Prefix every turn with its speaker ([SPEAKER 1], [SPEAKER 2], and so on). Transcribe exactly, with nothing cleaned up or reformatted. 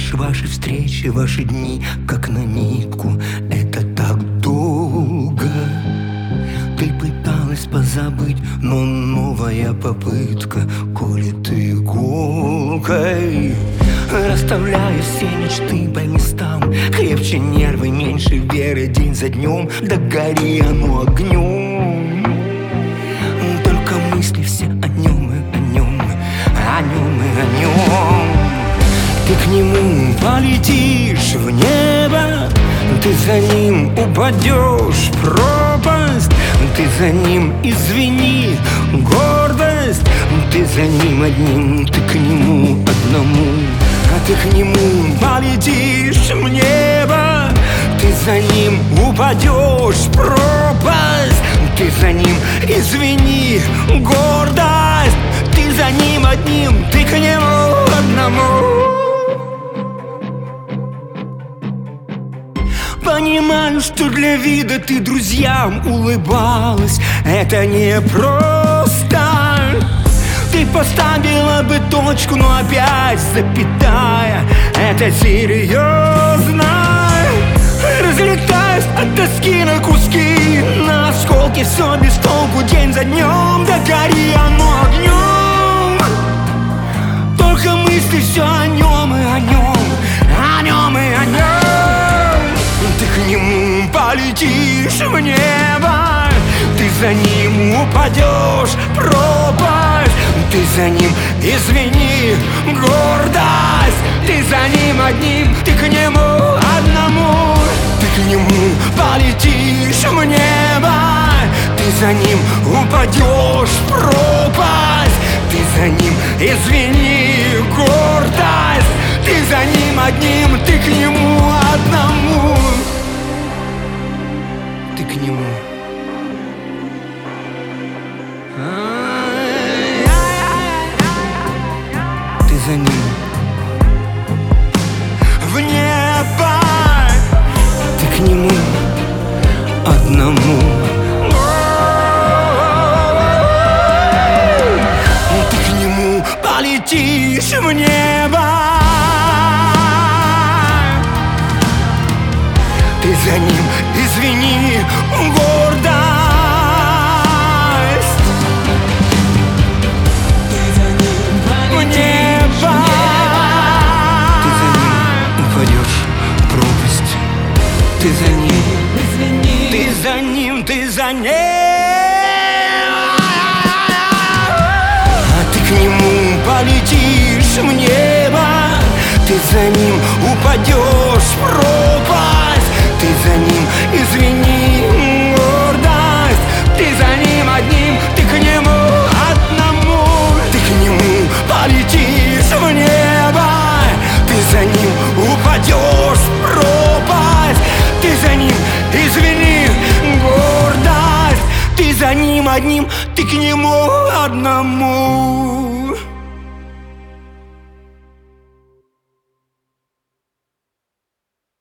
[SPEAKER 1] Знаешь, ваши встречи, ваши дни, как на нитку, это так долго. Ты пыталась позабыть, но новая попытка колет иголкой, расставляя все мечты по местам. Крепче нервы, меньше веры, день за днем, да гори оно огнем. Только мысли все о нем и о нем, о нем и о нем. Ты к нему полетишь в небо, ты за ним упадешь в пропасть. Ты за ним, извини, гордость. Ты за ним одним, ты к нему одному. А ты к нему полетишь в небо, ты за ним упадешь в пропасть. Ты за ним, извини, гордость. Ты за ним одним, ты к нему одному. Понимаю, что для вида ты друзьям улыбалась. Это не просто. Ты поставила бы точку, но опять запятая. Это серьезно. Разлетаясь от тоски на куски, на осколки, все без толку, день за днем, да гори оно огнем. Только мысли все о нем и о нем, о нем и о нем. Ты к нему полетишь в небо, ты за ним упадешь в пропасть. Ты за ним, извини, гордость. Ты за ним одним, ты к нему одному. Ты к нему полетишь в небо, ты за ним упадешь в пропасть. Ты за ним, извини, гордость. Ты за ним одним, ты к нему одному. Ты к нему. Ты за ним. В небо. Ты к нему одному. Ты к нему полетишь в небо. Ты за ним, извини, гордость. Ты за ним в небо. Ты за ним упадешь в пропасть. Ты за ним, извини. Ты за ним, ты за ним. А ты к нему полетишь в небо. Ты за ним упадешь в пропасть. Ты за ним, извини, гордость. Ты за ним одним, ты к нему одному. Ты к нему полетишь в небо. Ты за ним упадешь в пропасть. Ты за ним, извини, гордость. Ты за ним одним, ты к нему одному.